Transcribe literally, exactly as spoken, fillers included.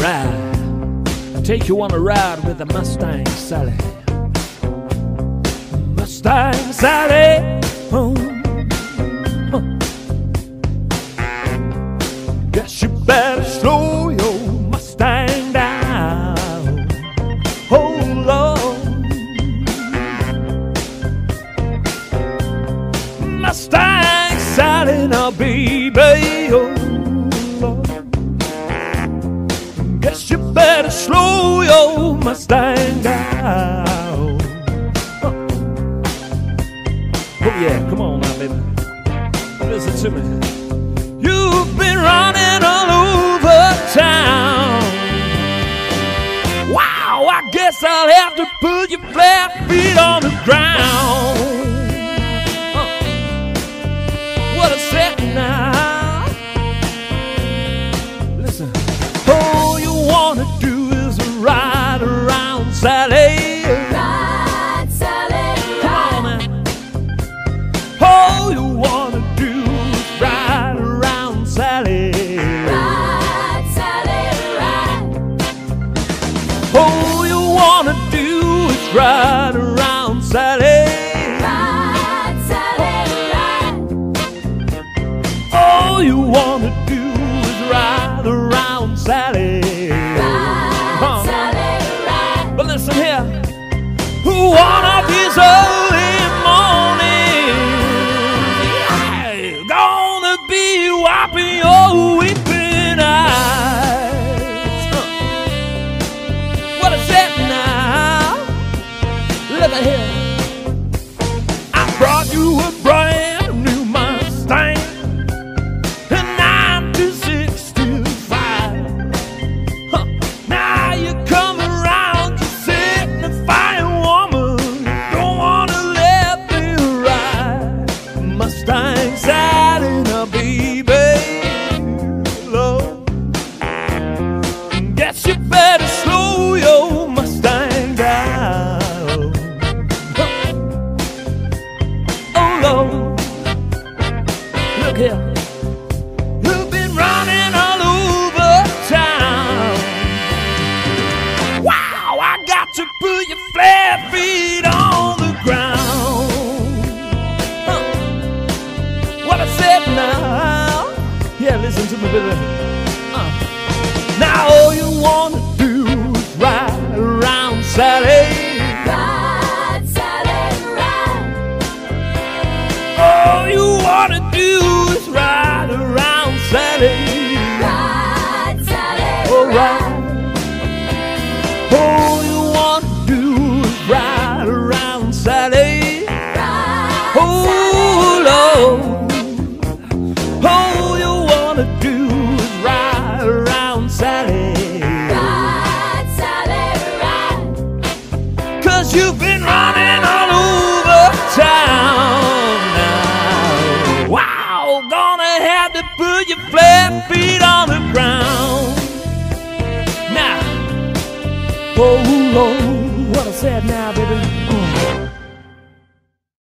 ride. I'll take you on a ride with the Mustang Sally. Mustang Sally. Oh. Huh. Guess you better slow your Mustang down. Oh Lord. Mustang Sally now, baby. Oh Lord. Guess you better slow your Mustang down. Huh. Oh yeah, come on now, baby. Listen to me. You've been running all over town. Wow, I guess I'll have to put your flat feet on the ground. Huh. What a set now. Listen. All you wanna do is ride around Sally. Ride, Sally, Come on now. All you wanna do is ride around Sally. ride, Sally, ride. All you wanna do is ride around Sally. Ride, Sally, ride. All you wanna do is ride around Sally. Ride, Huh. Sally, ride. But listen here, one of these early mornings, I'm gonna be wiping your weeping eyes. Huh. What is that now? Look at here. I brought you a brand new Mustang, a nineteen sixty-five. Huh. Now you come around to signify a woman. Don't wanna let me ride Mustang Sally now, baby. Lord, guess you better slow your Mustang down. Huh. Oh Lord, look here. You've been running all over town. Wow, I got to put your flat feet on the ground. Huh. What I said now. Yeah, listen to me, baby. Uh. Now all you wanna do is ride around Sally. Ride, Sally, ride. All you wanna do is ride around Sally. Ride, Sally, All ride. right. All you want to do is ride around Sally. Ride, Oh Sally, Lord. All you want to do is ride around Sally. ride, Sally, ride. Cause you've been running all over town now. Wow, gonna have to put your flat feet on the ground. Now, oh Lord, what I said now, baby. Mm.